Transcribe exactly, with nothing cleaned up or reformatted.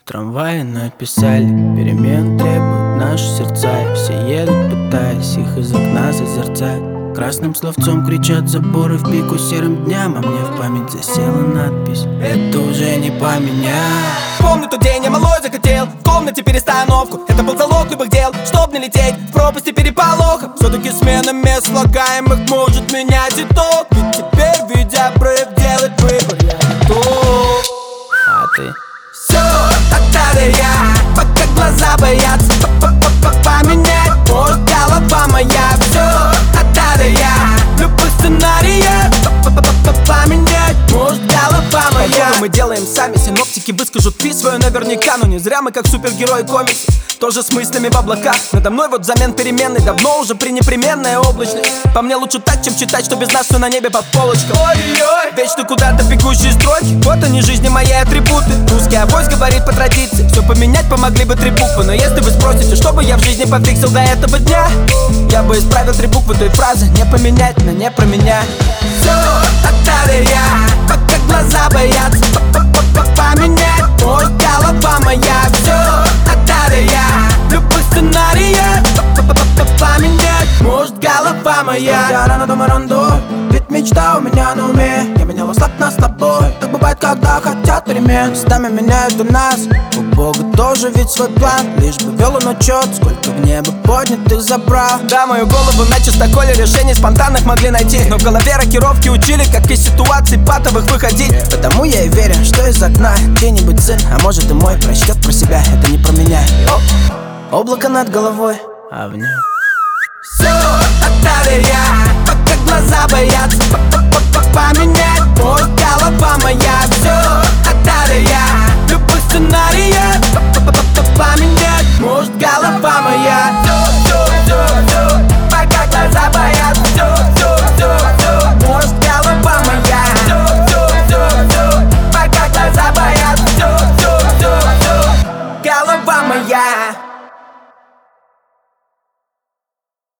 В трамвае написали: перемен требуют наши сердца. И все едут, пытаясь их из окна созерцать. Красным словцом кричат заборы в пику серым дням, а мне в память засела надпись: это уже не поменять. Помню тот день, я малой захотел в комнате перестановку. Это был залог любых дел, чтоб не лететь в пропасти переполоха. Все-таки смена мест слагаемых может менять итог. Ведь теперь, видя прыг, делать выбор я готов. А ты? Все, отдали я, пока глаза боятся поменять. Может, голова моя. Все, отдали я, любых сценариев поменять. Может, голова моя. Погоду мы делаем сами, синоптики выскажут пи свою наверняка. Но не зря мы как супергерои комикса, тоже с мыслями в облаках. Надо мной вот взамен переменной, давно уже пренепременная облачность. По мне лучше так, чем читать, что без нас все на небе под полочком. Ой-ой, вечно куда-то бегущие строки, вот они жизни мои атрибуты. Русский авось говорит по традиции: все поменять помогли бы три буквы. Но если вы спросите, что бы я в жизни пофиксил до этого дня, я бы исправил три буквы той фразы: не поменять на не про меня. Все, отдали я, пока глаза боятся поменять. Может, голова моя. Все, отдали я, любых сценариев поменять. Может, голова моя. Я рано думаю рандой, ведь мечта у меня на уме. Я меняла слаб на слабой, так бывает, когда хотят перемен. Местами меняют у нас, у Бога тоже ведь свой план. Лишь бы вел он учет, сколько в небо поднятых забрал. Да, мою голову на чистоколе решений спонтанных могли найти, но в голове рокировки учили, как из ситуаций патовых выходить. Потому я и верю, что из окна чей-нибудь сын, а может и мой, прочтет про себя, это не про меня. О, облако над головой, А в нем все, отдали я, пока глаза боятся поменять. Может, голова моя. Все, отдали я,